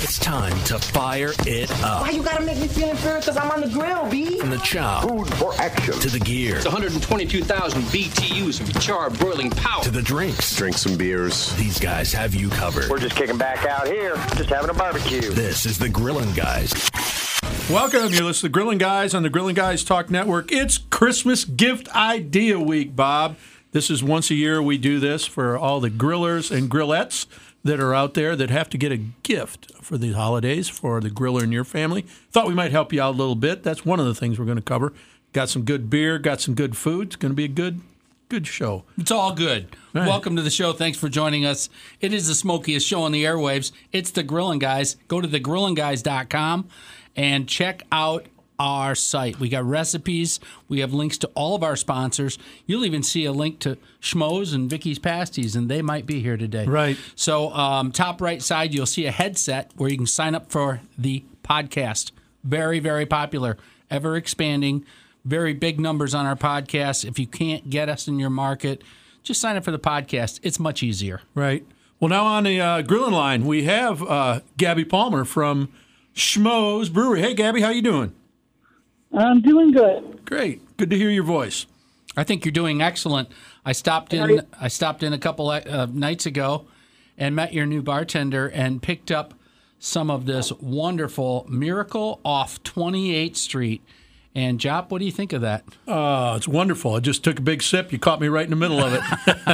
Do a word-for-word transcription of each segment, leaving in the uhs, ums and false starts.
It's time to fire it up. Why you gotta make me feel inferior? Because I'm on the grill, B. From the chow. Food for action. To the gear. It's one hundred twenty-two thousand B T Us of charred broiling power. To the drinks. Drink some beers. These guys have you covered. We're just kicking back out here, just having a barbecue. This is the Grillin' Guys. Welcome. You're listening to Grillin' Guys on the Grillin' Guys Talk Network. It's Christmas Gift Idea Week, Bob. This is once a year we do this for all the grillers and grillettes that are out there that have to get a gift for the holidays for the griller in your family. Thought we might help you out a little bit. That's one of the things we're going to cover. Got some good beer, got some good food. It's going to be a good good show. It's all good. Right. Welcome to the show. Thanks for joining us. It is the smokiest show on the airwaves. It's the Grillin' Guys. Go to the grillin guys dot com and check out our site. We got recipes. We have links to all of our sponsors. You'll even see a link to Schmoes and Vicky's Pasties, and they might be here today. Right. So um, top right side, you'll see a headset where you can sign up for the podcast. Very, very popular. Ever expanding. Very big numbers on our podcast. If you can't get us in your market, just sign up for the podcast. It's much easier. Right. Well, now on the uh, grilling line, we have uh, Gabby Palmer from Schmoes Brewery. Hey, Gabby, how you doing? I'm doing good. Great. Good to hear your voice. I think you're doing excellent. I stopped in. I stopped in a couple of uh, nights ago, and met your new bartender, and picked up some of this wonderful Miracle off twenty-eighth Street. And Jop, what do you think of that? Oh, it's wonderful. I just took a big sip. You caught me right in the middle of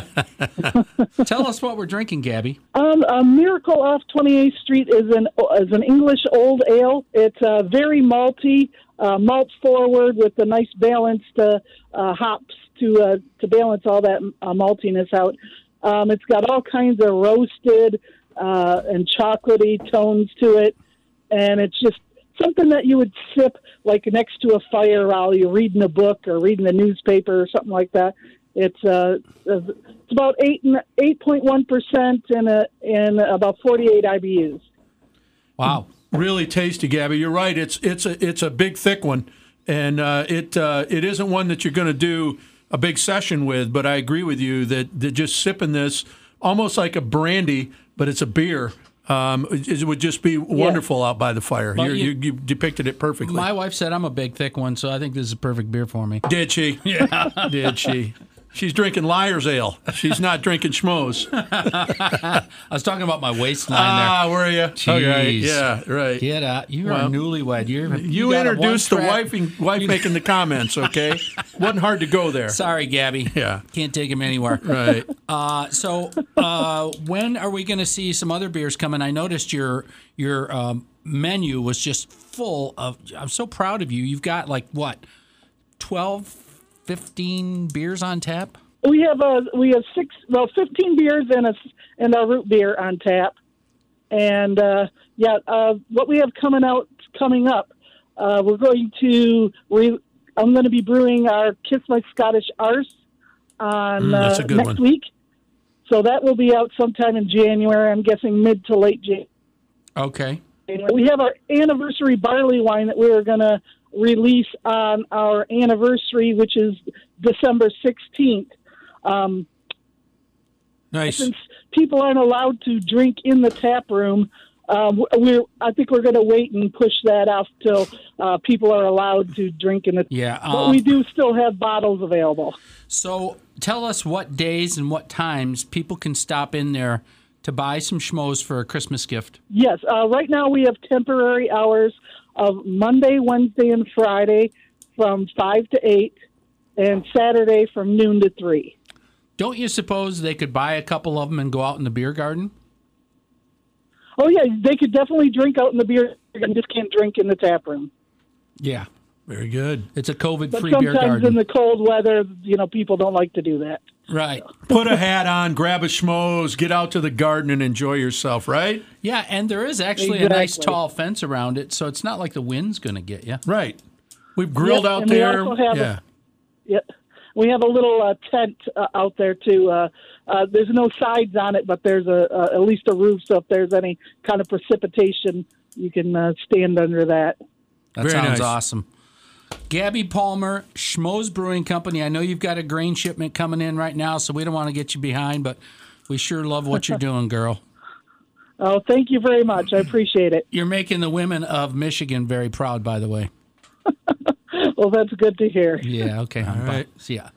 it. Tell us what we're drinking, Gabby. Um, a Miracle off twenty-eighth Street is an is an English old ale. It's uh, very malty, uh, malt forward with a nice balanced uh, uh, hops to uh, to balance all that uh, maltiness out. Um, it's got all kinds of roasted uh, and chocolatey tones to it, and it's just something that you would sip like next to a fire while you're reading a book or reading a newspaper or something like that. It's uh, it's about eight eight point one percent and a and about forty eight I B Us. Wow, really tasty, Gabby. You're right. It's it's a it's a big thick one, and uh, it uh, it isn't one that you're going to do a big session with. But I agree with you that, that just sipping this almost like a brandy, but it's a beer. Um, it would just be wonderful yeah. out by the fire. You, you, you depicted it perfectly. My wife said I'm a big, thick one, so I think this is a perfect beer for me. Did she? Yeah. Did she? She's drinking Liar's Ale. She's not drinking Schmoes. I was talking about my waistline ah, there. Ah, were you? Jeez. Okay. Yeah, right. Get out. You're well, a newlywed. You're, you you introduced the wife, wife making the comments, okay? Wasn't hard to go there. Sorry, Gabby. Yeah. Can't take him anywhere. Right. Uh, so uh, when are we going to see some other beers coming? I noticed your your um, menu was just full of, I'm so proud of you. You've got like, what, twelve, fifteen beers on tap? We have a we have six well fifteen beers and a and a root beer on tap, and uh, yeah, uh, what we have coming out coming up, uh, we're going to re, I'm going to be brewing our Kiss My Scottish Arse on mm, that's a good uh, next one. week, so that will be out sometime in January. I'm guessing mid to late January. Okay. We have our anniversary barley wine that we're going to release on our anniversary, which is December sixteenth. Um, nice. Since people aren't allowed to drink in the tap room, um, we're I think we're going to wait and push that off till uh, people are allowed to drink in the. Yeah, um, but we do still have bottles available. So tell us what days and what times people can stop in there to buy some Schmoes for a Christmas gift. Yes, uh, right now we have temporary hours of Monday, Wednesday, and Friday from five to eight, and Saturday from noon to three. Don't you suppose they could buy a couple of them and go out in the beer garden? Oh, yeah, they could definitely drink out in the beer garden, just can't drink in the tap room. Yeah. Very good. It's a COVID-free but beer garden. Sometimes in the cold weather, you know, people don't like to do that. Right. Put a hat on, grab a Schmoes, get out to the garden and enjoy yourself, right? Yeah, and there is actually exactly. a nice tall fence around it, so it's not like the wind's going to get you. Right. We've grilled yep, out and there. We also have yeah. A, yep. We have a little uh, tent uh, out there, too. Uh, uh, there's no sides on it, but there's a, uh, at least a roof, so if there's any kind of precipitation, you can uh, stand under that. That Very sounds nice. awesome. Gabby Palmer, Schmoes Brewing Company. I know you've got a grain shipment coming in right now, so we don't want to get you behind, but we sure love what you're doing, girl. Oh, thank you very much. I appreciate it. You're making the women of Michigan very proud, by the way. Well, that's good to hear. Yeah, okay. All right. See ya.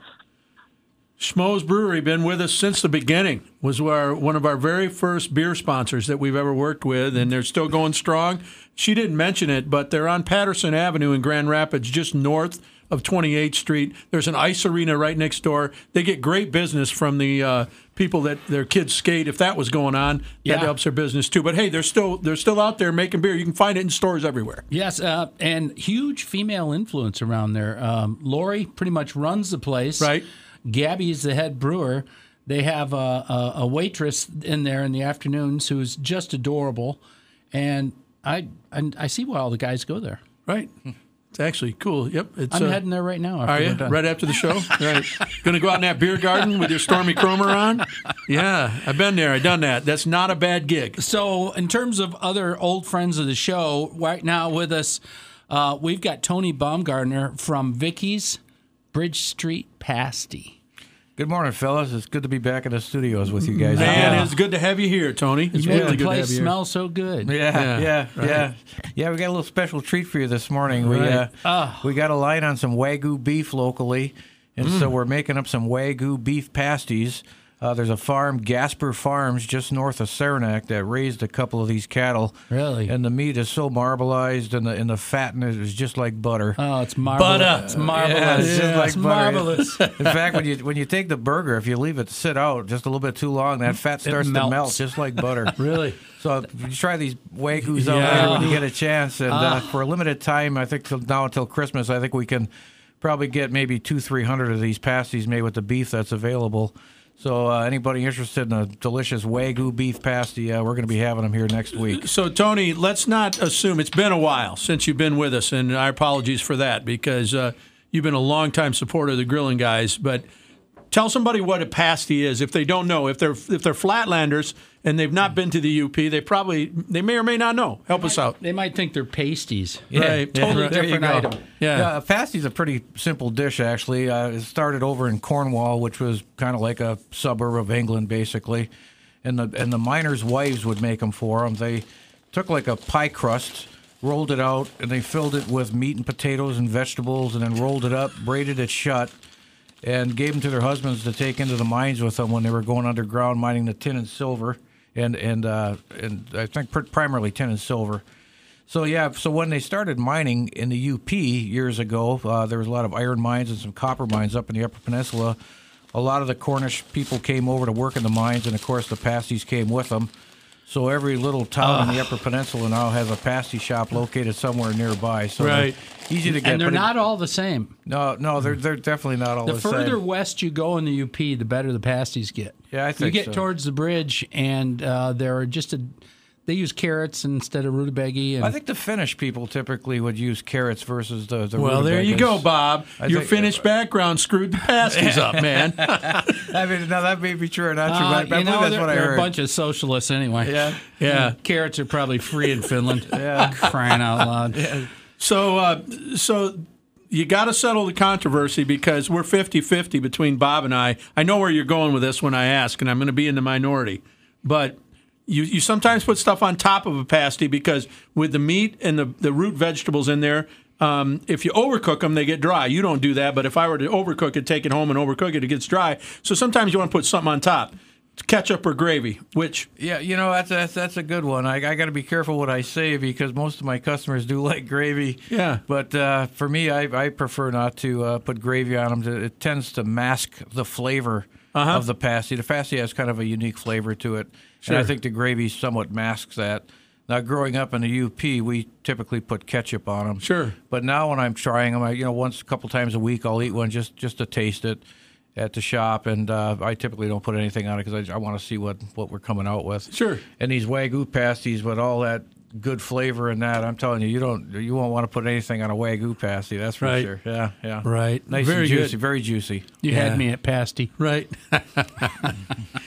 Schmoes Brewery, been with us since the beginning, was our, one of our very first beer sponsors that we've ever worked with, and they're still going strong. She didn't mention it, but they're on Patterson Avenue in Grand Rapids, just north of twenty-eighth Street. There's an ice arena right next door. They get great business from the uh, people that their kids skate. If that was going on, Yeah. that helps their business too. But hey, they're still they're still out there making beer. You can find it in stores everywhere. Yes, uh, and huge female influence around there. Um, Lori pretty much runs the place. Right. Gabby's the head brewer. They have a, a, a waitress in there in the afternoons who's just adorable, and I I, I see why all the guys go there. Right. It's actually cool. Yep. It's, I'm uh, heading there right now. After Are we're you? done. Right after the show? Right. Going to go out in that beer garden with your Stormy Cromer on? Yeah, I've been there. I've done that. That's not a bad gig. So, in terms of other old friends of the show, right now with us, uh, we've got Tony Baumgartner from Vicky's Bridge Street Pasty. Good morning, fellas. It's good to be back in the studios with you guys. Man, yeah. it's good to have you here, Tony. It's You really make the good to have place you here. smell so good. Yeah, Yeah, yeah, right. yeah, yeah. We got a little special treat for you this morning. We Right. uh, Oh. we got a line on some Wagyu beef locally, and so we're making up some Wagyu beef pasties. Uh, there's a farm, Gasper Farms, just north of Saranac, that raised a couple of these cattle. Really? And the meat is so marbleized, and the and the fat in it is just like butter. Oh, it's marvelous. Butter. It's marvelous. Yeah, it's just like it's butter. marvelous. In fact, when you when you take the burger, if you leave it sit out just a little bit too long, that fat starts to melts. melt just like butter. Really? So you try these Wagyus out Yeah. there when you get a chance, and uh, for a limited time, I think till now until Christmas, I think we can probably get maybe two, three hundred of these pasties made with the beef that's available. So uh, anybody interested in a delicious Wagyu beef pasty, uh, we're going to be having them here next week. So, Tony, let's not assume it's been a while since you've been with us, and our apologies for that because uh, you've been a longtime supporter of the Grilling Guys. But tell somebody what a pasty is if they don't know. If they're if they're Flatlanders and they've not been to the U P, they probably they may or may not know. Help us out. They might think they're pasties. Right. Totally There you different go. item. Yeah. Yeah, a pasty's a pretty simple dish, actually. Uh, it started over in Cornwall, which was kind of like a suburb of England, basically. And the and the miners' wives would make them for them. They took like a pie crust, rolled it out, and they filled it with meat and potatoes and vegetables, and then rolled it up, braided it shut, and gave them to their husbands to take into the mines with them when they were going underground mining the tin and silver, and and uh, and I think pr- primarily tin and silver. So yeah, so when they started mining in the U P years ago, uh, there was a lot of iron mines and some copper mines up in the Upper Peninsula. A lot of the Cornish people came over to work in the mines, and of course the pasties came with them. So every little town in the Upper Peninsula now has a pasty shop located somewhere nearby. So they're Right. easy to get. And they're but it- not all the same. No, no, they're they're definitely not all The the, further same. west you go in the U P, the better the pasties get. Yeah, I You think get so. towards the bridge, and uh, there are just a. They use carrots instead of rutabaga. And I think the Finnish people typically would use carrots versus the the. Well, there you rutabagas. go, Bob. I Your think- Finnish background screwed the pasties up, man. I mean, no, that may be true or not true, Uh, but I you believe know, that's they're, what I they're heard. a bunch of socialists anyway. Yeah. Yeah. Carrots are probably free in Finland. Yeah. Crying out loud. So, uh, so you got to settle the controversy because we're fifty-fifty between Bob and I. I know where you're going with this when I ask, and I'm going to be in the minority. But you, you sometimes put stuff on top of a pasty because with the meat and the, the root vegetables in there, um, if you overcook them, they get dry. You don't do that, but if I were to overcook it, take it home and overcook it, it gets dry. So sometimes you want to put something on top. Ketchup or gravy, which Yeah, you know that's that's, that's a good one. I, I got to be careful what I say because most of my customers do like gravy. Yeah. But uh, for me, I, I prefer not to uh, put gravy on them. It tends to mask the flavor Uh-huh. of the pasty. The pasty has kind of a unique flavor to it, Sure. and I think the gravy somewhat masks that. Now, growing up in the U P, we typically put ketchup on them. Sure. But now when I'm trying them, I, you know, once a couple times a week, I'll eat one just just to taste it at the shop, and uh, I typically don't put anything on it because I, I want to see what, what we're coming out with. Sure. And these Wagyu pasties with all that good flavor in that, I'm telling you, you don't you won't want to put anything on a Wagyu pasty. That's for Right. sure. Yeah, yeah. Right. Nice Very and juicy, good. very juicy. You Yeah. had me at pasty. Right.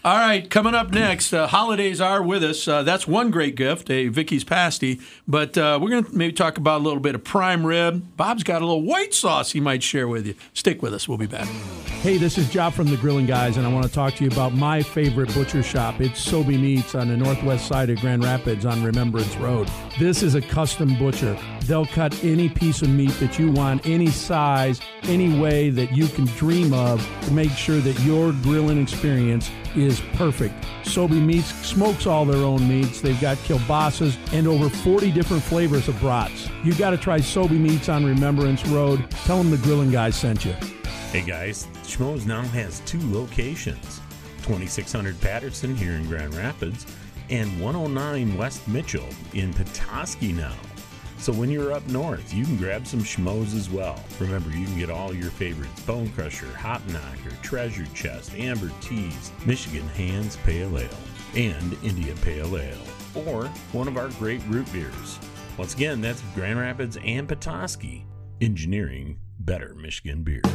All right, coming up next, uh, holidays are with us. Uh, that's one great gift, a Vicky's pasty. But uh, we're going to maybe talk about a little bit of prime rib. Bob's got a little white sauce he might share with you. Stick with us. We'll be back. Hey, this is Job from the Grilling Guys, and I want to talk to you about my favorite butcher shop. It's Sobey Meats on the northwest side of Grand Rapids on Remembrance Road. This is a custom butcher. They'll cut any piece of meat that you want, any size, any way that you can dream of to make sure that your grilling experience is perfect. Sobey Meats smokes all their own meats. They've got kielbasa's and over forty different flavors of brats. You got to try Sobey Meats on Remembrance Road. Tell them the Grilling Guys sent you. Hey guys, Schmoes now has two locations, twenty-six hundred Patterson here in Grand Rapids and one oh nine West Mitchell in Petoskey now. So when you're up north, you can grab some Schmoes as well. Remember, you can get all your favorites: Bone Crusher, Hop Knocker, Treasure Chest, Amber Teas, Michigan Hands Pale Ale, and India Pale Ale, or one of our great root beers. Once again, that's Grand Rapids and Petoskey, engineering better Michigan beer.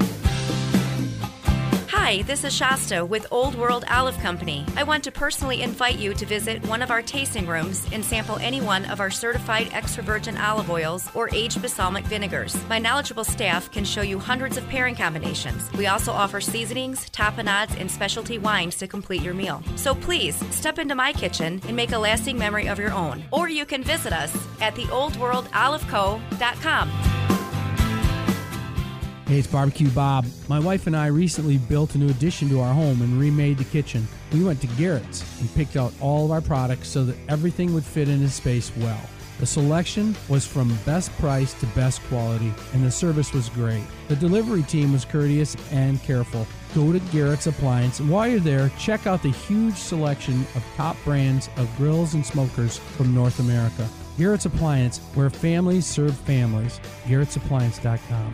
Hi, this is Shasta with Old World Olive Company. I want to personally invite you to visit one of our tasting rooms and sample any one of our certified extra virgin olive oils or aged balsamic vinegars. My knowledgeable staff can show you hundreds of pairing combinations. We also offer seasonings, tapenades, and specialty wines to complete your meal. So please, step into my kitchen and make a lasting memory of your own. Or you can visit us at the old world olive co dot com. Hey, it's Barbecue Bob. My wife and I recently built a new addition to our home and remade the kitchen. We went to Garrett's and picked out all of our products so that everything would fit in the space well. The selection was from best price to best quality, and the service was great. The delivery team was courteous and careful. Go to Garrett's Appliance, and while you're there, check out the huge selection of top brands of grills and smokers from North America. Garrett's Appliance, where families serve families. Garrett's Appliance dot com.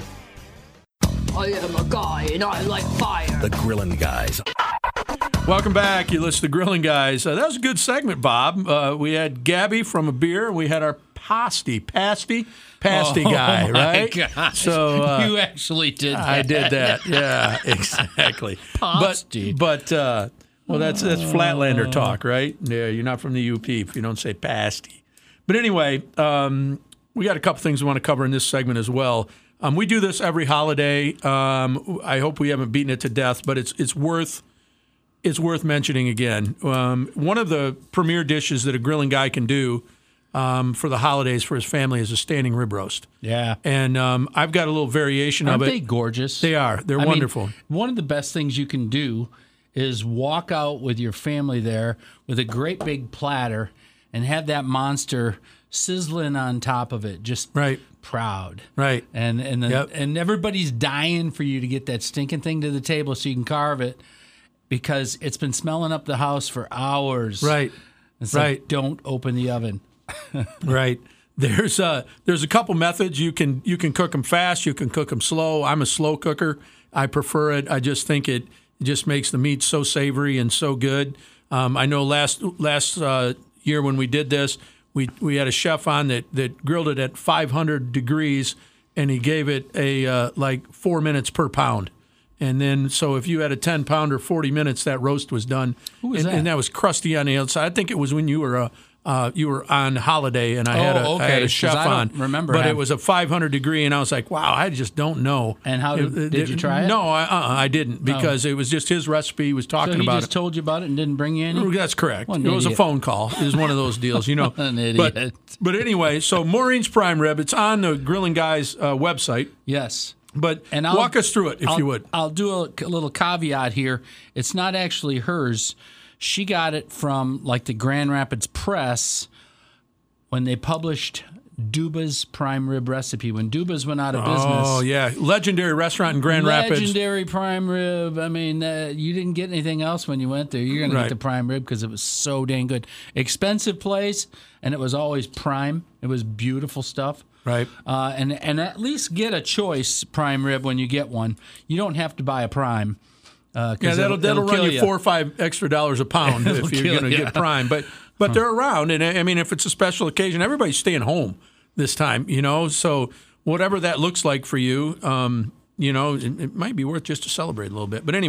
I am a guy and I like fire. The Grilling Guys. Welcome back. You listen to the Grilling Guys. Uh, that was a good segment, Bob. Uh, we had Gabby from a beer. We had our pasty, pasty, pasty oh, guy, my right? Gosh. So uh, you actually did that. I did that. Yeah, exactly. Pasty. But, but uh, well, that's that's Flatlander talk, right? Yeah, you're not from the U P if you don't say pasty. But anyway, um, we got a couple things we want to cover in this segment as well. Um, we do this every holiday. Um, I hope we haven't beaten it to death, but it's it's worth it's worth mentioning again. Um, one of the premier dishes that a grilling guy can do um, for the holidays for his family is a standing rib roast. Yeah, and um, I've got a little variation Aren't of it. They gorgeous. They are. They're I wonderful. Mean, one of the best things you can do is walk out with your family there with a great big platter and have that monster sizzling on top of it. Just right. Proud, right, and and the, yep. and everybody's dying for you to get that stinking thing to the table so you can carve it because it's been smelling up the house for hours. Right, it's right. Like, don't open the oven. Right. There's a there's a couple methods you can you can cook them fast. You can cook them slow. I'm a slow cooker. I prefer it. I just think it, it just makes the meat so savory and so good. Um, I know last last uh, year when we did this. We we had a chef on that, that grilled it at five hundred degrees, and he gave it a uh, like four minutes per pound. And then, so if you had a ten pounder, forty minutes, that roast was done. Who was and, that? And that was crusty on the outside. I think it was when you were uh, uh, you were on holiday, and I Oh, had a, okay, I had a 'cause chef I don't on. remember but having- it was a five hundred degree, and I was like, wow, I just don't know. And how did, It- did it- you try it? No, I, uh-uh, I didn't because it was just his recipe. He was talking so he about just it. told you about it and didn't bring you any? That's correct. What an It was a idiot. phone call. It was one of those deals, you know. An But, idiot. but anyway, so Maureen's Prime Rib, it's on the Grilling Guys uh, website. Yes. But And I'll- walk us through it, if I'll, you would. I'll do a, a little caveat here. It's not actually hers. She got it from like the Grand Rapids Press when they published Duba's prime rib recipe. When Duba's went out of business. Oh, yeah. Legendary restaurant in Grand Rapids. Legendary prime rib. I mean, uh, you didn't get anything else when you went there. You're going to Right. get the prime rib because it was so dang good. Expensive place, and it was always prime. It was beautiful stuff. Right. Uh, and and at least get a choice prime rib when you get one. You don't have to buy a prime. Uh, 'cause Yeah, that'll it'll- that'll it'll run kill you four or five extra dollars a pound It'll if you're kill going to you. get Prime. But but they're around, and I mean, if it's a special occasion, everybody's staying home this time, you know. So whatever that looks like for you, um, you know, it, it might be worth just to celebrate a little bit. But anyway,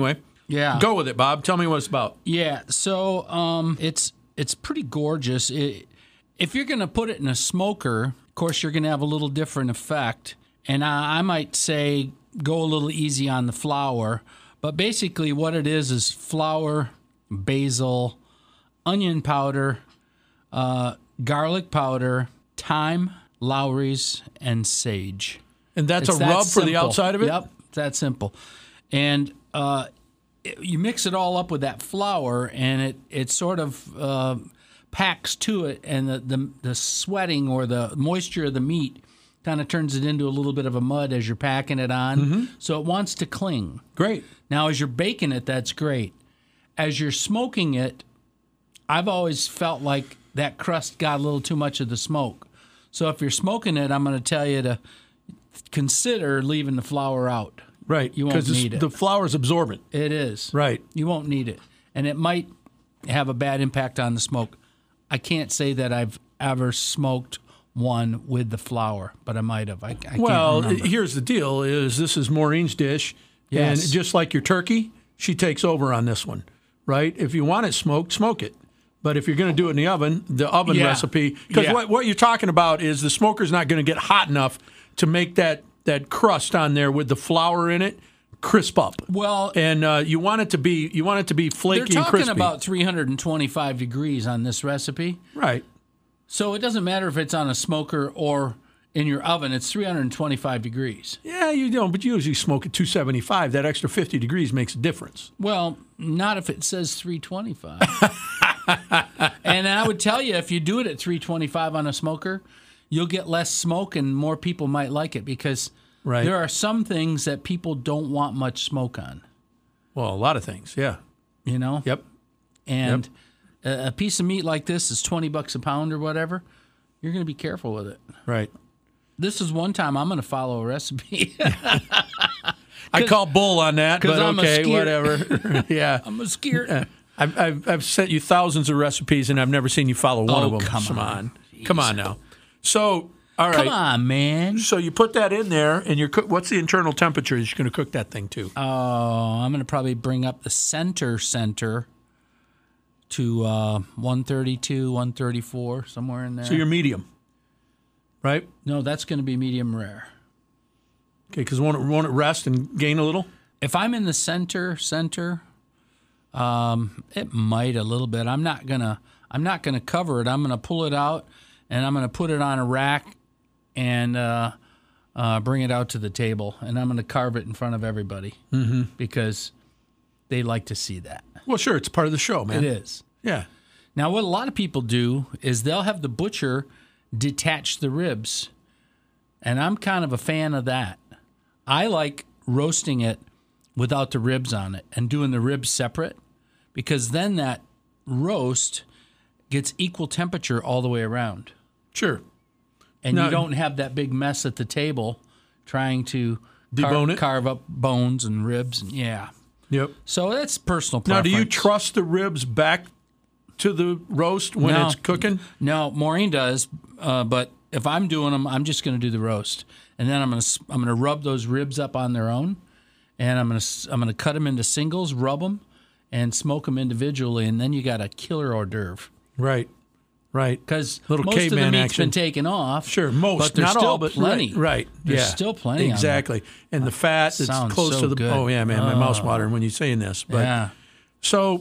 Yeah. Go with it, Bob. Tell me what it's about. Yeah. So um, it's it's pretty gorgeous. It, if you're going to put it in a smoker, of course, you're going to have a little different effect. And I, I might say go a little easy on the flour. But basically what it is is flour, basil, onion powder, uh, garlic powder, thyme, Lowry's, and sage. And that's It's a that rub for the simple. outside of it? Yep, it's that simple. And uh, it, you mix it all up with that flour, and it, it sort of uh, packs to it, and the, the, the sweating or the moisture of the meat kind of turns it into a little bit of a mud as you're packing it on. Mm-hmm. So it wants to cling. Great. Now, as you're baking it, that's great. As you're smoking it, I've always felt like that crust got a little too much of the smoke. So if you're smoking it, I'm going to tell you to consider leaving the flour out. Right. You won't Because need it. the flour's absorbent. It is. Right. You won't need it. And it might have a bad impact on the smoke. I can't say that I've ever smoked one with the flour, but I might have. I, I Well, can't remember. here's the deal: is this is Maureen's dish, Yes. and just like your turkey, she takes over on this one, right? If you want it smoked, smoke it. But if you're going to do it in the oven, the oven Yeah. recipe, because Yeah. what, what you're talking about is the smoker's not going to get hot enough to make that that crust on there with the flour in it crisp up. Well, and uh, you want it to be you want it to be flaky They're and talking crispy. about three hundred twenty-five degrees on this recipe. Right. So it doesn't matter if it's on a smoker or in your oven, it's three hundred twenty-five degrees. Yeah, you don't, but you usually smoke at two seventy-five. That extra fifty degrees makes a difference. Well, not if it says three twenty-five. And I would tell you, if you do it at three twenty-five on a smoker, you'll get less smoke and more people might like it because Right. there are some things that people don't want much smoke on. Well, a lot of things, yeah. You know? Yep. And a, a piece of meat like this is twenty bucks a pound or whatever. You're going to be careful with it. Right. This is one time I'm going to follow a recipe. I call bull on that, 'cause but I'm a okay, skier. whatever. Yeah. I'm a skier. Uh, I've, I've I've sent you thousands of recipes, and I've never seen you follow one Oh, of them. come on. come on now. So, all right. Come on, man. So you put that in there, and you're cook. What's the internal temperature that you're going to cook that thing to? Oh, I'm going to probably bring up the center center to uh, one thirty-two, one thirty-four, somewhere in there. So you're medium, right? No, that's going to be medium rare. Okay, because won't it, won't it rest and gain a little? If I'm in the center center, um, it might a little bit. I'm not gonna. I'm not gonna cover it. I'm gonna pull it out, and I'm gonna put it on a rack, and uh, uh, bring it out to the table, and I'm gonna carve it in front of everybody Mm-hmm. because they like to see that. Well, sure, it's part of the show, man. It is. Yeah. Now, what a lot of people do is they'll have the butcher detach the ribs, and I'm kind of a fan of that. I like roasting it without the ribs on it and doing the ribs separate because then that roast gets equal temperature all the way around. Sure. And Now- you don't have that big mess at the table trying to car- Debone it? carve up bones and ribs. And yeah. Yep. So that's personal Now, preference. do you trust the ribs back to the roast when No. it's cooking? No, Maureen does, uh, but if I'm doing them, I'm just going to do the roast, and then I'm going to I'm going to rub those ribs up on their own, and I'm going to I'm going to cut them into singles, rub them, and smoke them individually, and then you got a killer hors d'oeuvre. Right. Right. Because Little most of the caveman meat's action. been taken off. Sure, most, but there's not still all, but plenty. Right, right. There's yeah. still plenty on there. Exactly. And the fat that's Sounds close so to the good. oh yeah, man, my Oh. mouth's watering when you're saying this. But Yeah. so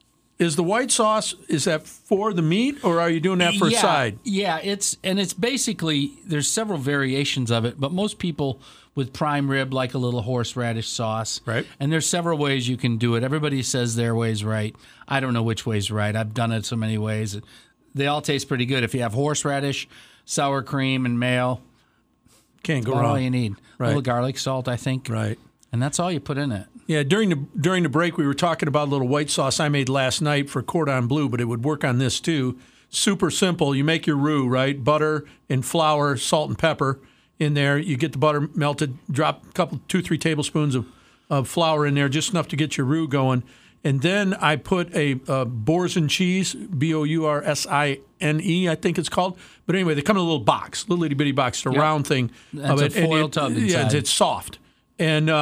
is the white sauce, is that for the meat or are you doing that for yeah, a side? Yeah, it's and it's basically there's several variations of it, but most people with prime rib like a little horseradish sauce. Right. And there's several ways you can do it. Everybody says their way's right. I don't know which way's right. I've done it so many ways. They all taste pretty good. If you have horseradish, sour cream, and mayo, Can't go about all wrong. you need. Right. A little garlic salt, I think. Right. And that's all you put in it. Yeah, during the during the break we were talking about a little white sauce I made last night for cordon bleu, but it would work on this too. Super simple. You make your roux, right? Butter and flour, salt and pepper in there. You get the butter melted, drop a couple, two, three tablespoons of, of flour in there, just enough to get your roux going. And then I put a, a Boursin cheese, B O U R S I N E, I think it's called. But anyway, they come in a little box, little itty bitty box, the Yep. round thing. That's of a it. And foil it- tub Yeah, inside. it's soft. And um,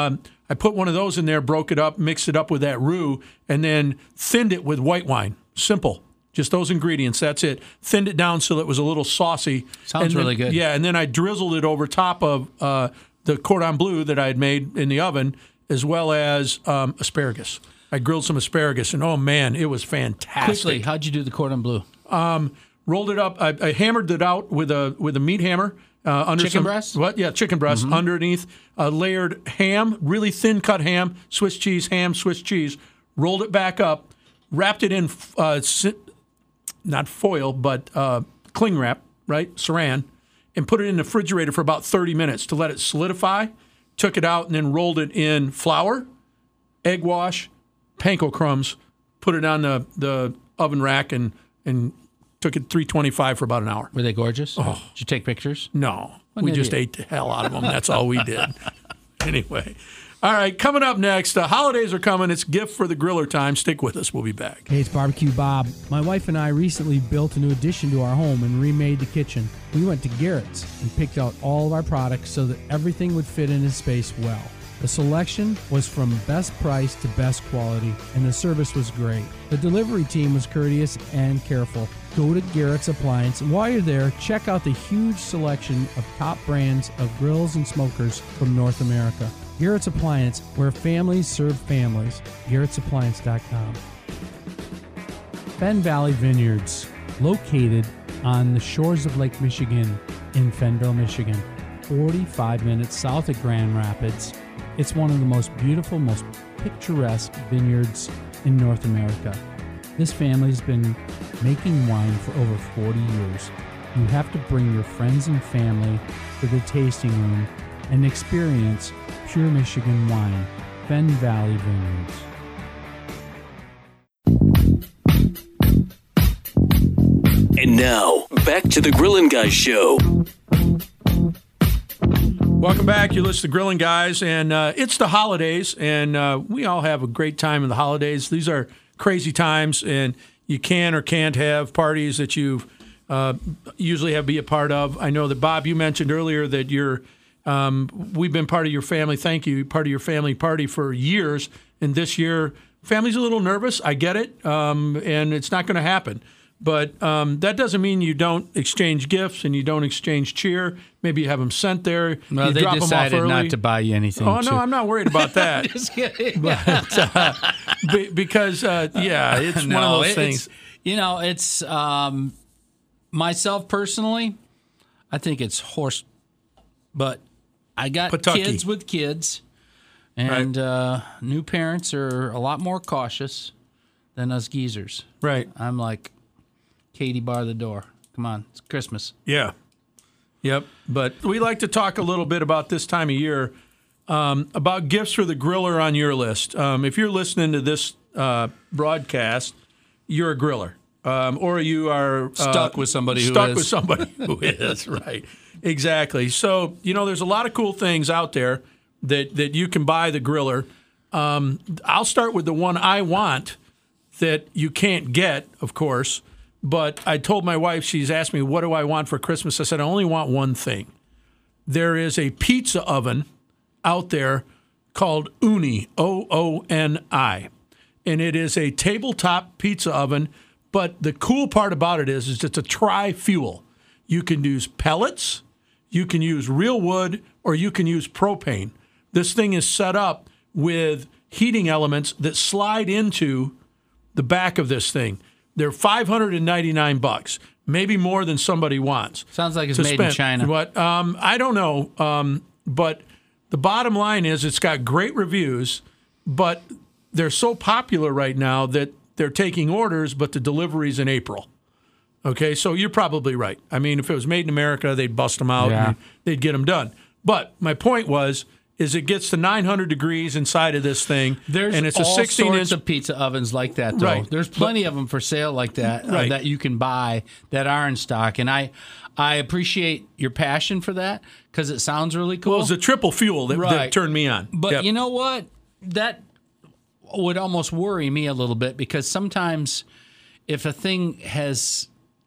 I put one of those in there, broke it up, mixed it up with that roux, and then thinned it with white wine. Simple. Just those ingredients. That's it. Thinned it down so that it was a little saucy. Sounds and then, really good. Yeah, and then I drizzled it over top of uh, the cordon bleu that I had made in the oven, as well as um, asparagus. I grilled some asparagus, and oh man, it was fantastic. Quickly, how'd you do the cordon bleu? Um, rolled it up. I, I hammered it out with a with a meat hammer. Uh, under Chicken some, breast? What? Yeah, chicken breast. Mhm. Underneath, uh, layered ham, really thin cut ham, Swiss cheese, ham, Swiss cheese. Rolled it back up, wrapped it in, uh, si- not foil, but uh, cling wrap, right? Saran, and put it in the refrigerator for about thirty minutes to let it solidify. Took it out and then rolled it in flour, egg wash, panko crumbs, put it on the, the oven rack, and and took it three twenty-five for about an hour. Were they gorgeous? Oh. Did you take pictures? No. What we an just idiot. ate the hell out of them. That's all we did. Anyway. All right, coming up next, the holidays are coming. It's gift for the griller time. Stick with us. We'll be back. Hey, it's Barbecue Bob. My wife and I recently built a new addition to our home and remade the kitchen. We went to Garrett's and picked out all of our products so that everything would fit in its space well. The selection was from best price to best quality, and the service was great. The delivery team was courteous and careful. Go to Garrett's Appliance, and while you're there, check out the huge selection of top brands of grills and smokers from North America. Garrett's Appliance, where families serve families. Garrett's Appliance dot com. Fenn Valley Vineyards, located on the shores of Lake Michigan in Fennville, Michigan, forty-five minutes south of Grand Rapids. It's one of the most beautiful, most picturesque vineyards in North America. This family's been making wine for over forty years. You have to bring your friends and family to the tasting room and experience pure Michigan wine. Fenn Valley Vineyards. And now, back to the Grillin' Guys Show. Welcome back. You listen to Grilling Guys, and uh, it's the holidays, and uh, we all have a great time in the holidays. These are crazy times, and you can or can't have parties that you uh, usually have be a part of. I know that, Bob, you mentioned earlier that you're, um, we've been part of your family, thank you, part of your family party for years, and this year, family's a little nervous. I get it, um, and it's not going to happen. But um, that doesn't mean you don't exchange gifts and you don't exchange cheer. Maybe you have them sent there. Well, you they drop decided them off early. not to buy you anything. Oh, no, too. I'm not worried about that. Just kidding. But, uh, be, because, uh, yeah, it's No, one of those it- things. It's, you know, it's um, myself personally, I think it's horse, but I got Pawtucky. kids with kids, and uh, new parents are a lot more cautious than us geezers. Right. I'm like, Katie, bar the door. Come on, it's Christmas. Yeah. Yep. But we like to talk a little bit about this time of year, um, about gifts for the griller on your list. Um, if you're listening to this uh, broadcast, you're a griller. Um, or you are uh, Stuck with somebody who stuck is. with somebody who is, right. Exactly. So, you know, there's a lot of cool things out there that, that you can buy the griller. Um, I'll start with the one I want that you can't get, of course. But I told my wife, she's asked me, what do I want for Christmas? I said, I only want one thing. There is a pizza oven out there called Ooni, O O N I. And it is a tabletop pizza oven. But the cool part about it is, is it's a tri-fuel. You can use pellets, you can use real wood, or you can use propane. This thing is set up with heating elements that slide into the back of this thing. They're five hundred ninety-nine bucks, maybe more than somebody wants. Sounds like it's to made in spend. China. But um, I don't know. Um, but the bottom line is, it's got great reviews, but they're so popular right now that they're taking orders, but the delivery's in April. Okay, so you're probably right. I mean, if it was made in America, they'd bust them out Yeah. and they'd get them done. But my point was, is it gets to nine hundred degrees inside of this thing, There's and it's all a sixteen sorts inch of pizza ovens like that, though. Right. There's plenty of them for sale like that uh, Right. that you can buy that are in stock, and I, I appreciate your passion for that because it sounds really cool. Well, it's a triple fuel that, that Right. turned me on. But Yep. you know what? That would almost worry me a little bit because sometimes if a thing has,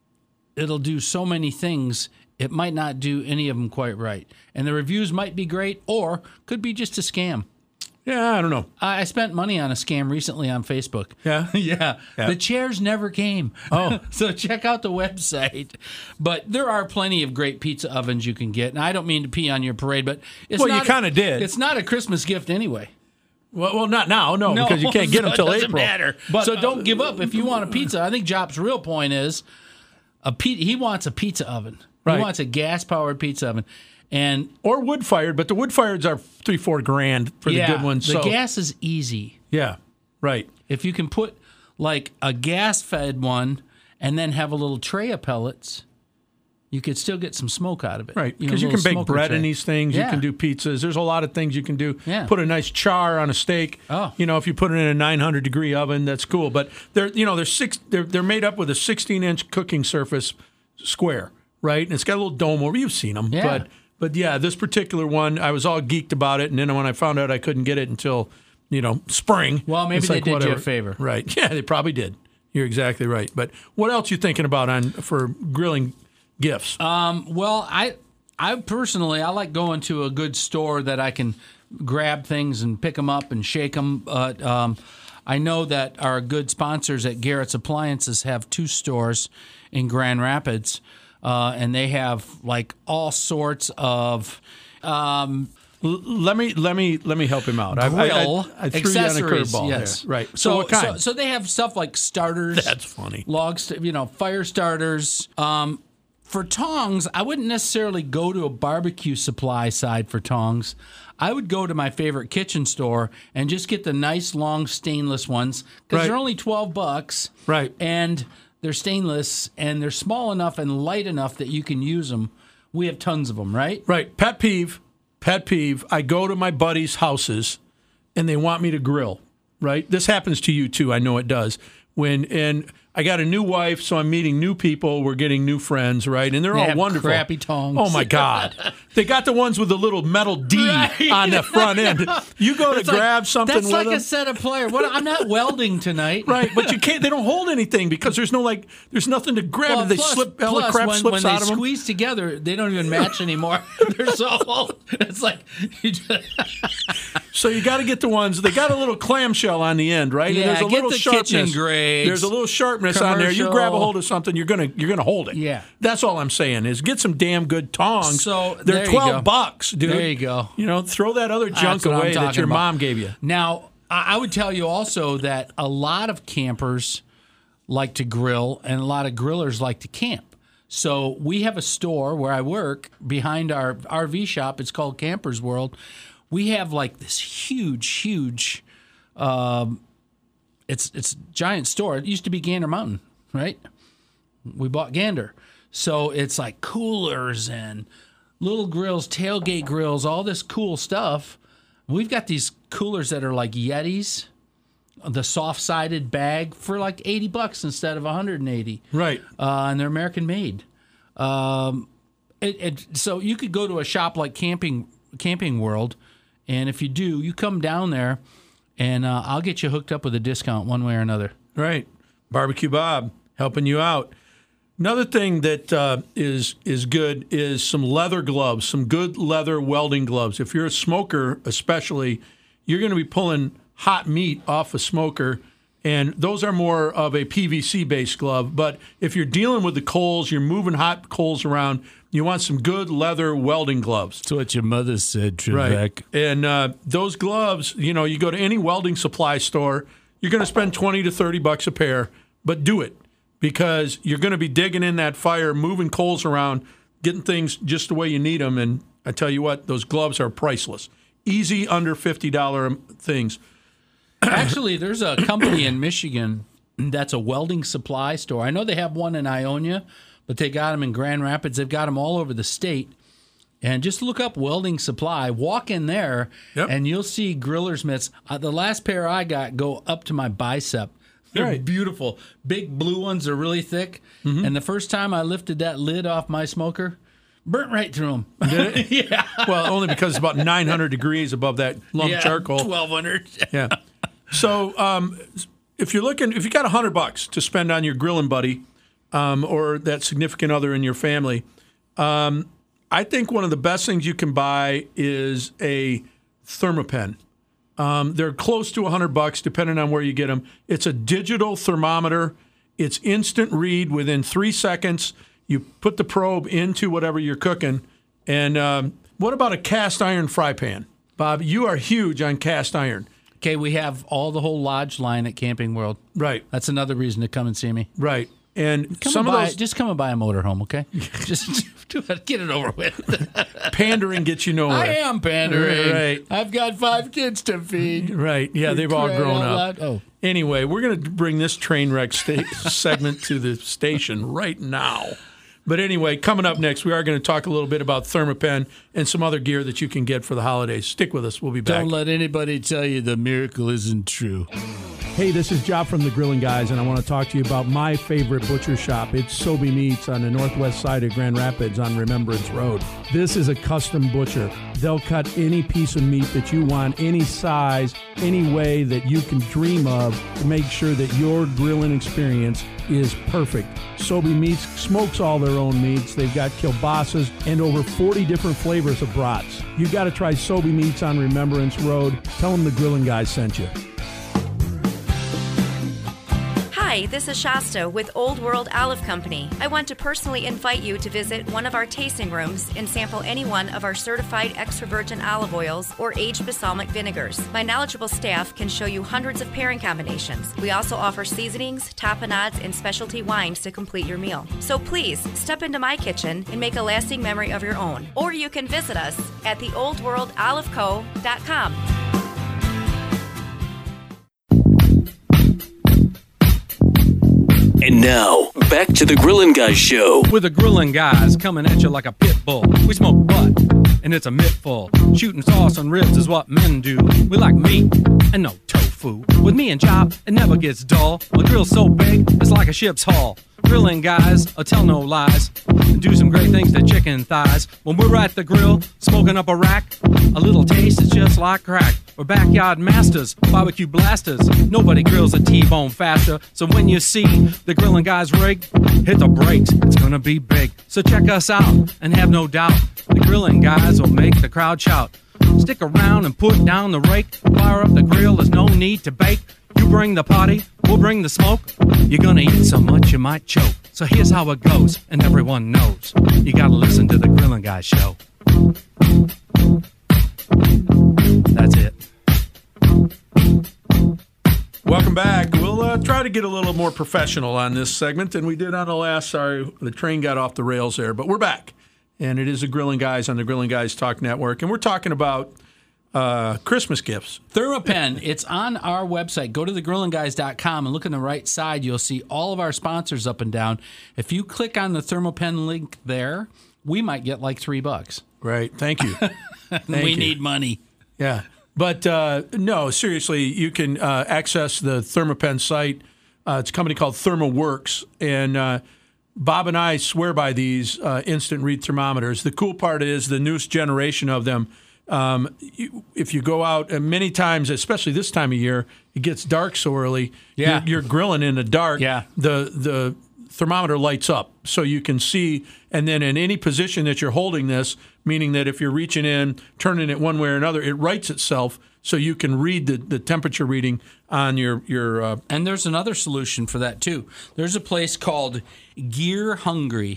it'll do so many things, it might not do any of them quite right. And the reviews might be great or could be just a scam. Yeah, I don't know. I I spent money on a scam recently on Facebook. Yeah? yeah. Yeah. The chairs never came. Oh. So check out the website. But there are plenty of great pizza ovens you can get. And I don't mean to pee on your parade, but it's Well, you not kinda did. It's not a Christmas gift anyway. Well, well, not now, no, because you can't get them so till it doesn't April. matter. But, so don't give up if you want a pizza. I think Jop's real point is a pe- he wants a pizza oven. Right. He wants a gas-powered pizza oven. And or wood fired, but the wood fireds are three, four grand for yeah, the good ones. The so. gas is easy. Yeah, right. If you can put like a gas-fed one and then have a little tray of pellets, you could still get some smoke out of it. Right, know, because you, a can little bake smoker bread tray. in these things. Yeah. You can do pizzas. There's a lot of things you can do. Yeah. Put a nice char on a steak. Oh. You know, if you put it in a nine hundred degree oven, that's cool. But they're, you know, they're six. They're they're made up with a sixteen inch cooking surface, square, right? And it's got a little dome over. You've seen them, Yeah. but but yeah, this particular one, I was all geeked about it, and then when I found out I couldn't get it until, you know, spring. Well, maybe it's they like, did you whatever. a favor. Right? Yeah, they probably did. You're exactly right. But what else you thinking about on for grilling gifts? Um, well, I I personally I like going to a good store that I can grab things and pick them up and shake them. But um, I know that our good sponsors at Garrett's Appliances have two stores in Grand Rapids, uh, and they have like all sorts of. Um, L- let me let me let me help him out. I- I- grill I, I threw you on a accessories, curveball. yes, there. Right. So, So, what kind? so so they have stuff like starters. That's funny. Logs, you know, fire starters. Um, for tongs, I wouldn't necessarily go to a barbecue supply side for tongs. I would go to my favorite kitchen store and just get the nice long stainless ones because Right. they're only twelve bucks. Right. And they're stainless and they're small enough and light enough that you can use them. We have tons of them, right? Right. Pet peeve. Pet peeve. I go to my buddies' houses, and they want me to grill. Right. This happens to you too. I know it does. When and I got a new wife, so I'm meeting new people. We're getting new friends, right? And they're They all have wonderful. crappy tongs. Oh my God! They got the ones with the little metal D Right. on the front end. You go to It's like- grab something That's with like them. a set of pliers. What? I'm not welding tonight. Right, but you can't. They don't hold anything because there's no like. There's nothing to grab. Well, they plus- slip. All the plus, crap when, slips when they out of them. squeeze together, they don't even match anymore. They're so. It's like. You just, So you got to get the ones. They got a little clamshell on the end, right? And Yeah, there's a get little the sharpness. kitchen grades, There's a little sharpness on there. You grab a commercial. hold of something, you're gonna you're gonna hold it. Yeah. That's all I'm saying is get some damn good tongs. So, they're there you twelve go. bucks, dude. There you go. You know, throw that other junk That's what I'm away that talking your about. mom gave you. Now, I I would tell you also that a lot of campers like to grill, and a lot of grillers like to camp. So we have a store where I work behind our R V shop. It's called Campers World. We have like this huge, huge. Um, it's it's a giant store. It used to be Gander Mountain, right? We bought Gander, so it's like coolers and little grills, tailgate grills, all this cool stuff. We've got these coolers that are like Yetis, the soft-sided bag for like eighty bucks instead of one hundred eighty. Right. Uh, and they're American made. Um, it, it, so you could go to a shop like Camping Camping World, and if you do, you come down there, and uh, I'll get you hooked up with a discount one way or another. Right. Barbecue Bob helping you out. Another thing that uh, is is good is some leather gloves, some good leather welding gloves. If you're a smoker, especially, you're going to be pulling hot meat off a smoker, and those are more of a P V C-based glove. But if you're dealing with the coals, you're moving hot coals around, you want some good leather welding gloves. That's what your mother said, Trebek. Right. And uh, those gloves, you know, you go to any welding supply store, you're going to spend twenty to thirty bucks a pair, but do it because you're going to be digging in that fire, moving coals around, getting things just the way you need them. And I tell you what, those gloves are priceless. Easy under fifty dollars things. Actually, there's a company in Michigan that's a welding supply store. I know they have one in Ionia, but they got them in Grand Rapids. They've got them all over the state. And just look up welding supply. Walk in there, Yep. and you'll see griller's mitts. Uh, the last pair I got go up to my bicep. They're Right. beautiful. Big blue ones are really thick. Mm-hmm. And the first time I lifted that lid off my smoker, burnt right through them. Did it? Yeah. Well, only because it's about nine hundred degrees above that lump yeah, charcoal. twelve hundred. Yeah. So um, if you're looking, if you got a hundred bucks to spend on your grilling buddy um, or that significant other in your family, um, I think one of the best things you can buy is a Thermapen. Um, they're close to one hundred bucks, depending on where you get them. It's a digital thermometer. It's instant read within three seconds. You put the probe into whatever you're cooking. And um, what about a cast iron fry pan? Bob, you are huge on cast iron. Okay, we have all the whole Lodge line at Camping World. Right. That's another reason to come and see me. Right. And come some and of buy, those just come and buy a motorhome, okay? Just do it, get it over with. Pandering gets you nowhere. I am pandering. Right. I've got five kids to feed. Right. Yeah, they've all Crying grown out up. loud. Oh. Anyway, we're going to bring this train wreck sta- segment to the station right now. But anyway, coming up next, we are going to talk a little bit about Thermapen and some other gear that you can get for the holidays. Stick with us. We'll be back. Don't let anybody tell you the miracle isn't true. Hey, this is Job from the Grilling Guys, and I want to talk to you about my favorite butcher shop. It's Sobe Meats on the northwest side of Grand Rapids on Remembrance Road. This is a custom butcher. They'll cut any piece of meat that you want, any size, any way that you can dream of to make sure that your grilling experience is perfect. Sobe Meats smokes all their own meats. They've got kielbasa's and over forty different flavors of brats. You got to try Sobe Meats on Remembrance Road. Tell them the Grilling Guys sent you. Hi, this is Shasta with Old World Olive Company. I want to personally invite you to visit one of our tasting rooms and sample any one of our certified extra virgin olive oils or aged balsamic vinegars. My knowledgeable staff can show you hundreds of pairing combinations. We also offer seasonings, tapenades, and specialty wines to complete your meal. So please, step into my kitchen and make a lasting memory of your own. Or you can visit us at the old world olive co dot com. And now, back to the Grillin' Guys show. With the Grillin' Guys coming at you like a pit bull. We smoke butt, and it's a mittful. Shooting sauce on ribs is what men do. We like meat and no tofu. With me and Chop, it never gets dull. My grill's so big, it's like a ship's hull. Grilling guys, I tell no lies, and do some great things to chicken thighs. When we're at the grill, smoking up a rack, a little taste is just like crack. We're backyard masters, barbecue blasters. Nobody grills a T-bone faster. So when you see the Grilling Guys rig, hit the brakes, it's gonna be big. So check us out, and have no doubt, the Grilling Guys will make the crowd shout. Stick around and put down the rake. Fire up the grill, there's no need to bake. You bring the party, we'll bring the smoke. You're gonna eat so much you might choke. So here's how it goes, and everyone knows. You gotta listen to the Grilling Guys show. That's it. Welcome back. We'll uh, try to get a little more professional on this segment than we did on the last. Sorry, the train got off the rails there, but we're back. And it is the Grilling Guys on the Grilling Guys Talk Network. And we're talking about uh, Christmas gifts. Thermapen, it's on our website. Go to the grilling guys dot com and look on the right side. You'll see all of our sponsors up and down. If you click on the Thermapen link there, we might get like three bucks. Right. Thank you. Thank we you. need money. Yeah. But uh, no, seriously, you can uh, access the Thermapen site. Uh, it's a company called ThermaWorks. And uh, Bob and I swear by these uh, instant read thermometers. The cool part is the newest generation of them. Um, you, if you go out, and many times, especially this time of year, it gets dark so early. Yeah. You're, you're grilling in the dark. Yeah. The, the thermometer lights up so you can see. And then in any position that you're holding this, meaning that if you're reaching in, turning it one way or another, it writes itself so you can read the, the temperature reading on your... your uh, and there's another solution for that, too. There's a place called Gear Hungry,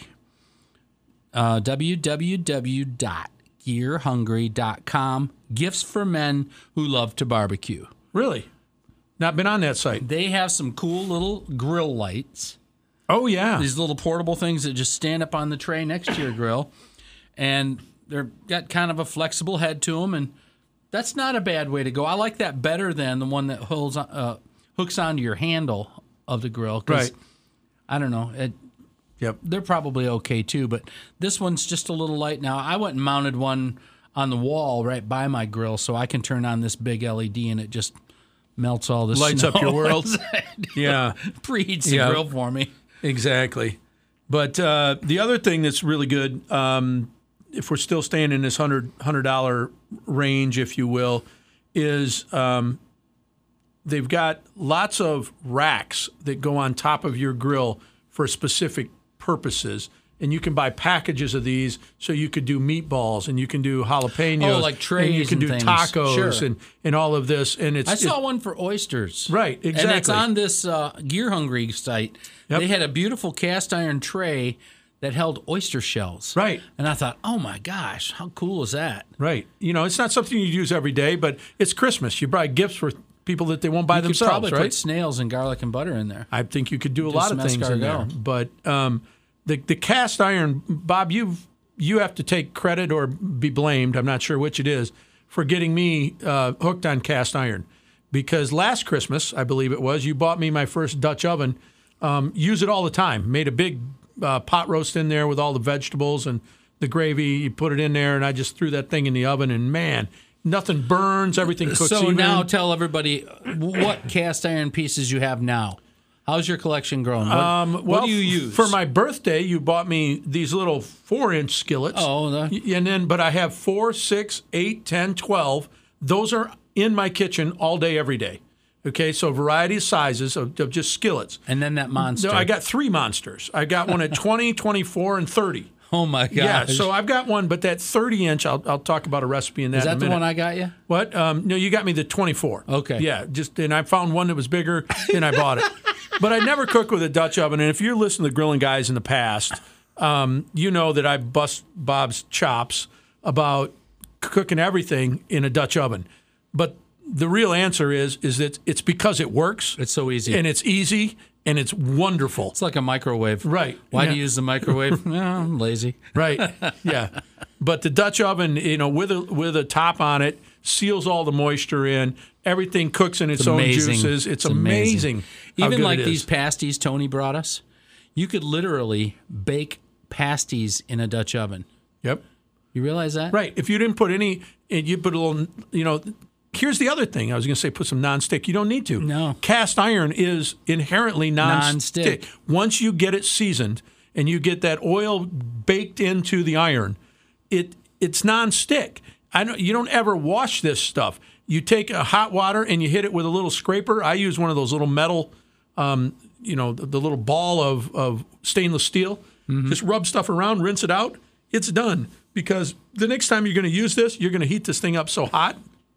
uh, w w w dot gear hungry dot com. Gifts for men who love to barbecue. Really? Not been on that site. They have some cool little grill lights. Oh, yeah. These little portable things that just stand up on the tray next to your grill. And they're got kind of a flexible head to them, and that's not a bad way to go. I like that better than the one that holds uh, hooks onto your handle of the grill. Right. I don't know. It, yep. They're probably okay, too, but this one's just a little light. Now, I went and mounted one on the wall right by my grill, so I can turn on this big L E D, and it just melts all this Lights snow. up your world. Yeah. Preheats the Yeah. grill for me. Exactly. But uh, the other thing that's really good, um, if we're still staying in this one hundred dollars one hundred dollars range, if you will, is um, they've got lots of racks that go on top of your grill for specific purposes. and you can buy packages of these, so you could do meatballs and you can do jalapenos, Oh, like trays and you can and do things. tacos Sure. and, and all of this. And it's I saw it- one for oysters. Right, And it's exactly. on this uh, Gear Hungry site. Yep. They had a beautiful cast iron tray that held oyster shells. Right. And I thought, oh my gosh, how cool is that? Right. You know, it's not something you use every day, but it's Christmas. You buy gifts for people that they won't buy you themselves, could probably right? put snails and garlic and butter in there. I think you could do a Do lot some of things in there. escargot. But um, the the cast iron, Bob, you you have to take credit or be blamed. I'm not sure which it is for getting me uh, hooked on cast iron, because last Christmas, I believe it was, you bought me my first Dutch oven. Um, use it all the time. Made a big uh, pot roast in there with all the vegetables and the gravy. You put it in there, and I just threw that thing in the oven, and man, nothing burns. Everything cooks So even. now tell everybody what cast iron pieces you have now. How's your collection growing? What, Um, what well, do you use? for my birthday? You bought me these little four-inch skillets. Oh, the- Y- and then but I have four, six, eight, ten, twelve. Those are in my kitchen all day, every day. Okay, so variety of sizes of, of just skillets. And then that monster. No, I got three monsters. I got one at twenty, twenty-four, and thirty. Oh my gosh. Yeah, so I've got one, but that thirty inch, I'll, I'll talk about a recipe in that. Is in a that the minute. one I got you? What? Um, no, you got me the twenty-four. Okay. Yeah, just and I found one that was bigger, and I bought it. But I never cook with a Dutch oven. And if you're listening to Grilling Guys in the past, um, you know that I bust Bob's chops about cooking everything in a Dutch oven. But the real answer is is that it's because it works. It's so easy. And it's easy, and it's wonderful. It's like a microwave. Right. Why Yeah. do you use the microwave? No, I'm lazy. Right. Yeah. But the Dutch oven, you know, with a with a top on it, seals all the moisture in. Everything cooks in its, It's own amazing. juices. It's, It's amazing. amazing. how Even good like it these is. pasties Tony brought us, you could literally bake pasties in a Dutch oven. Yep. You realize that? Right. If you didn't put any, and you put a little, you know, here's the other thing. I was going to say put some nonstick. You don't need to. No. Cast iron is inherently nonstick. Nonstick. Once you get it seasoned and you get that oil baked into the iron, it it's nonstick. I don't, you don't ever wash this stuff. You take a hot water and you hit it with a little scraper. I use one of those little metal, um, you know, the, the little ball of, of stainless steel. Mm-hmm. Just rub stuff around, rinse it out. It's done. Because the next time you're going to use this, you're going to heat this thing up so hot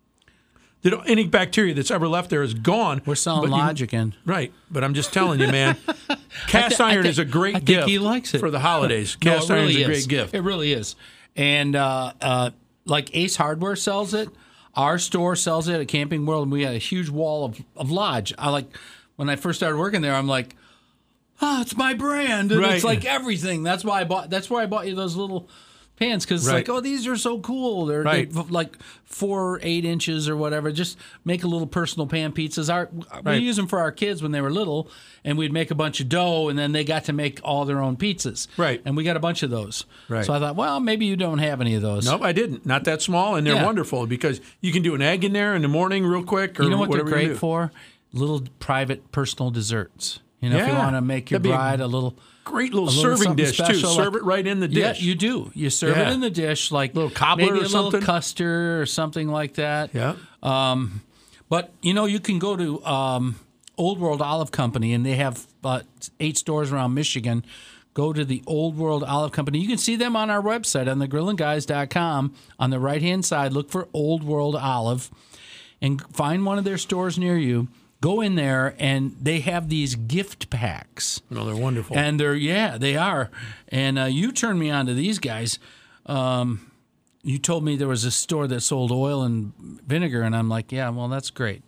that any bacteria that's ever left there is gone. We're selling But you- logic in. Right. But I'm just telling you, man, cast I iron thi- is a great I think gift he likes it. for the holidays. No, Cast it iron really is a great is. gift. It really is. And uh, uh, like Ace Hardware sells it. Our store sells it at Camping World, and we had a huge wall of, of Lodge. I like when I first started working there. I'm like, oh, it's my brand, and Right. it's like everything. That's why I bought. That's why I bought you those little pans, because it's Right. like, oh, these are so cool. They're, Right. they're like four, eight inches or whatever. Just make a little personal pan pizzas. Our we Right. use them for our kids when they were little, and we'd make a bunch of dough, and then they got to make all their own pizzas. Right. And we got a bunch of those. Right. So I thought, well, maybe you don't have any of those. Nope, I didn't. Not that small, and they're Yeah. wonderful because you can do an egg in there in the morning real quick or You know what they're whatever you great do. for? Little private personal desserts. You know, if you Yeah. want to make your That'd be a bride a little Great little a little serving something dish, too. special, Serve like- it right in the Yeah, dish. you do. You serve Yeah. it in the dish, like Little cobbler maybe or a something? little custard or something like that. Yeah. Um, but you know, you can go to um, Old World Olive Company, and they have uh, eight stores around Michigan. Go to the Old World Olive Company. You can see them on our website on the grilling guys dot com. On the right hand side, look for Old World Olive, and find one of their stores near you. Go in there, and they have these gift packs. No, they're wonderful. And they're, yeah, they are. And uh, you turned me on to these guys. Um, you told me there was a store that sold oil and vinegar, and I'm like, yeah, well, that's great.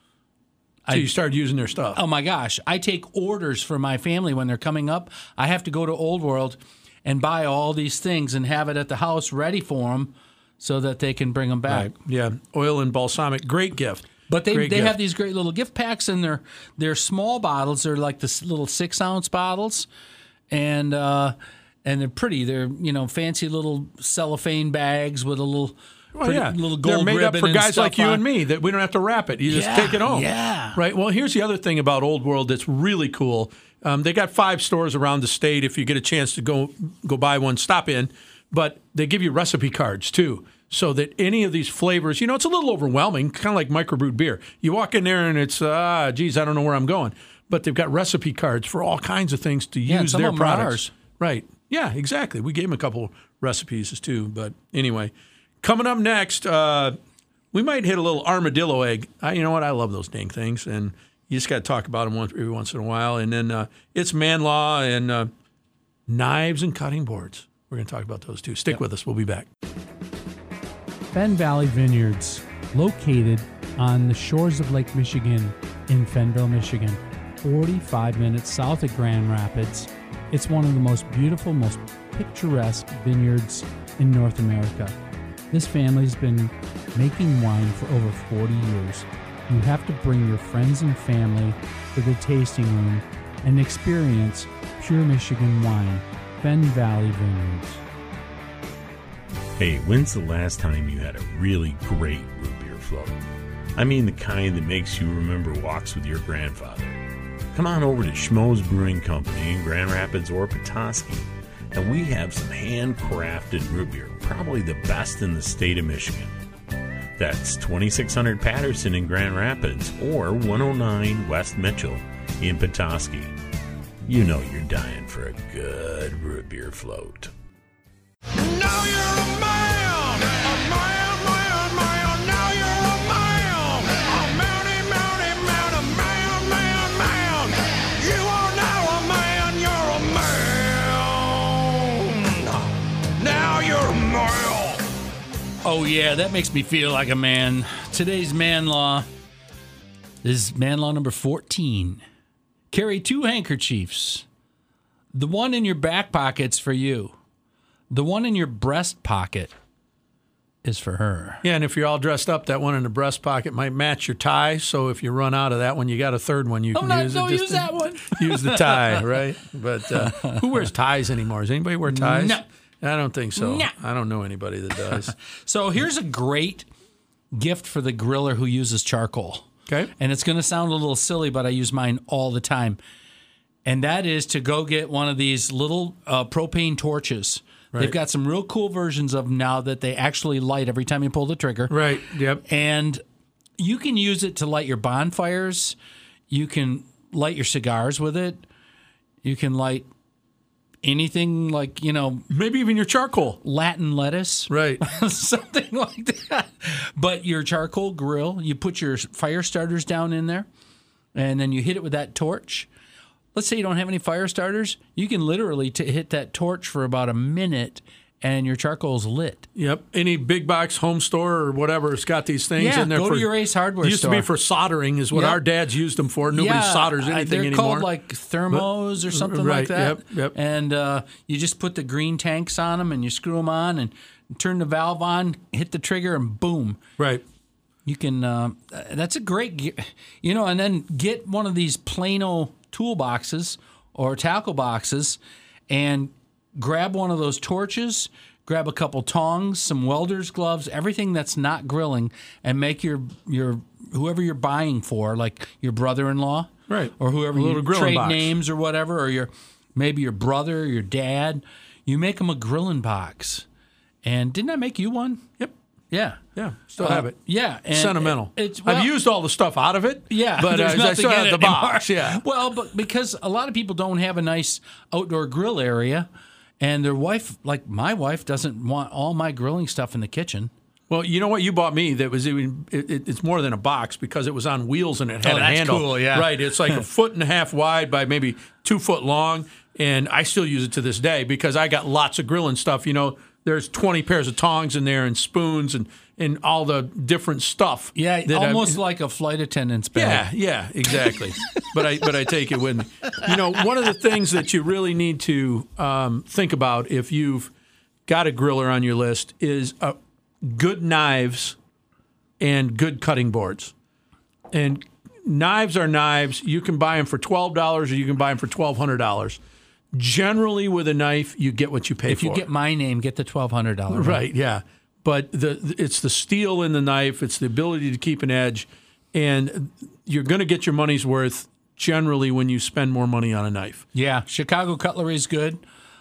so you started using their stuff. Oh, my gosh. I take orders for my family when they're coming up. I have to go to Old World and buy all these things and have it at the house ready for them so that they can bring them back. Right. Yeah. Oil and balsamic. Great gift. But they Great they gift. have these great little gift packs, and they're they're small bottles. They're like the s- little six ounce bottles, and uh, and they're pretty. They're you know fancy little cellophane bags with a little Well, pretty, yeah. little gold They're made up ribbon for and guys stuff like you on. and me that we don't have to wrap it. You just Yeah, take it home. yeah. Right. Well, here's the other thing about Old World that's really cool. Um, they got five stores around the state. If you get a chance to go go buy one, stop in. But they give you recipe cards too, so that any of these flavors, you know, it's a little overwhelming, kind of like microbrewed beer. You walk in there and it's ah, geez, I don't know where I'm going. But they've got recipe cards for all kinds of things to Yeah, and use some their of them are products. ours. Right. Yeah, exactly. We gave him a couple recipes too. But anyway, coming up next, uh, we might hit a little armadillo egg. I, you know what? I love those dang things, and you just got to talk about them once, every once in a while. And then uh, it's man law and uh, knives and cutting boards. We're going to talk about those too. Stick yep. with us. We'll be back. Fenn Valley Vineyards, located on the shores of Lake Michigan in Fennville, Michigan, forty-five minutes south of Grand Rapids. It's one of the most beautiful, most picturesque vineyards in North America. This family's been making wine for over forty years. You have to bring your friends and family to the tasting room and experience pure Michigan wine. Fenn Valley Vineyards. Hey, when's the last time you had a really great root beer float? I mean the kind that makes you remember walks with your grandfather. Come on over to Schmoes Brewing Company in Grand Rapids or Petoskey, and we have some handcrafted root beer, probably the best in the state of Michigan. That's twenty-six hundred Patterson in Grand Rapids or one oh nine West Mitchell in Petoskey. You know you're dying for a good root beer float. Now you're a man, a man, man, man. Now you're a man, a mounty, mounty, man, a man, man, man. You are now a man, you're a man. Now you're a man. Oh yeah, that makes me feel like a man. Today's man law is man law number fourteen. Carry two handkerchiefs. The one in your back pocket's for you. The one in your breast pocket is for her. Yeah, and if you're all dressed up, that one in the breast pocket might match your tie. So if you run out of that one, you got a third one you oh, can not, use. Don't it use that one. Use the tie, right? But uh, who wears ties anymore? Does anybody wear ties? No. I don't think so. No. I don't know anybody that does. So here's a great gift for the griller who uses charcoal. Okay. And it's going to sound a little silly, but I use mine all the time. And that is to go get one of these little uh, propane torches. Right. They've got some real cool versions of them now that they actually light every time you pull the trigger. Right, yep. And you can use it to light your bonfires. You can light your cigars with it. You can light anything like, you know... Maybe even your charcoal. Latin lettuce. Right. Something like that. But your charcoal grill, you put your fire starters down in there, and then you hit it with that torch. Let's say you don't have any fire starters. You can literally t- hit that torch for about a minute, and your charcoal's lit. Yep. Any big box home store or whatever has got these things yeah, in there. go for, to your Ace Hardware used store. Used to be for soldering is what yep. our dads used them for. Nobody yeah, solders anything they're anymore. They're called like thermos but, or something right, like that. Yep, yep. And uh, you just put the green tanks on them, and you screw them on, and turn the valve on, hit the trigger, and boom. Right. You can, uh, that's a great, you know, and then get one of these Plano toolboxes or tackle boxes and grab one of those torches, grab a couple tongs, some welder's gloves, everything that's not grilling, and make your, your whoever you're buying for, like your brother-in-law, right, or whoever a you trade box. names or whatever, or your maybe your brother, or your dad, you make them a grilling box. And didn't I make you one? Yep. Yeah. Yeah. Still uh, have it. Yeah. And Sentimental. It, it's, well, I've used all the stuff out of it. Yeah. But uh, I still have the box. Yeah. Well, but because a lot of people don't have a nice outdoor grill area, and their wife, like my wife, doesn't want all my grilling stuff in the kitchen. Well, you know what you bought me that was even, it, it, it's more than a box because it was on wheels and it had oh, a that's handle. Cool, yeah. Right. It's like a foot and a half wide by maybe two foot long. And I still use it to this day because I got lots of grilling stuff. You know, there's twenty pairs of tongs in there and spoons and, and all the different stuff. Yeah, almost I, like a flight attendant's bag. Yeah, yeah, exactly. but I but I take it with me. You know, one of the things that you really need to um, think about if you've got a griller on your list is uh, good knives and good cutting boards. And knives are knives. You can buy them for twelve dollars or you can buy them for twelve hundred dollars. Generally, with a knife, you get what you pay if for. If you get my name, get the twelve hundred dollars. Right, right, yeah. But the it's the steel in the knife. It's the ability to keep an edge. And you're going to get your money's worth generally when you spend more money on a knife. Yeah, Chicago cutlery is good.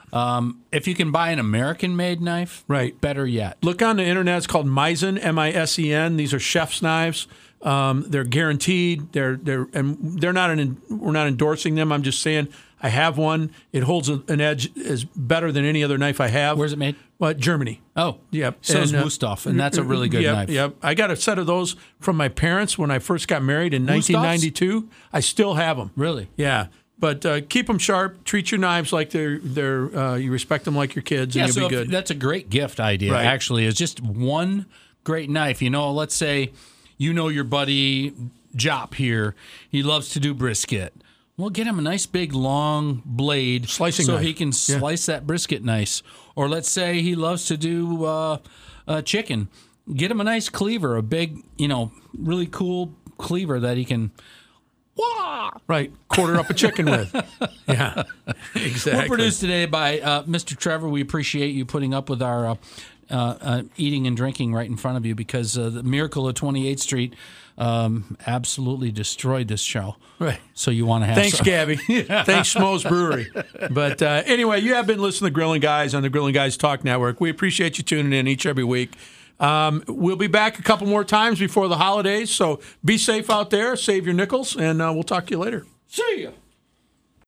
Um, if you can buy an American-made knife, right, better yet. Look on the internet. It's called Misen, M I S E N. These are chef's knives. Um, they're guaranteed. They're they're and they're not an we're not endorsing them. I'm just saying I have one. It holds a, an edge is better than any other knife I have. Where's it made? Well, Germany. Oh, yep. So is uh, Wusthof, and that's a really good yep, knife. Yep. I got a set of those from my parents when I first got married in Wustofs? nineteen ninety-two. I still have them. Really? Yeah. But uh, keep them sharp. Treat your knives like they're they're. Uh, you respect them like your kids, Yeah, and so you'll be if- good. that's a great gift idea. Right. Actually, it's just one great knife. You know, let's say you know your buddy Jop here. He loves to do brisket. Well, get him a nice big long blade, Slicing so knife. he can Yeah. slice that brisket nice. Or let's say he loves to do uh, uh, chicken. Get him a nice cleaver, a big, you know, really cool cleaver that he can. Right, quarter up a chicken with. Yeah, exactly. We're produced today by uh, Mister Trevor. We appreciate you putting up with our uh, uh, uh, eating and drinking right in front of you, because uh, the miracle of twenty-eighth Street um, absolutely destroyed this show. Right. So you want to have Thanks, some. Gabby. Thanks, Schmoes Brewery. But uh, anyway, you have been listening to Grilling Guys on the Grilling Guys Talk Network. We appreciate you tuning in each every week. Um, we'll be back a couple more times before the holidays, so be safe out there, save your nickels, and uh, we'll talk to you later. See ya.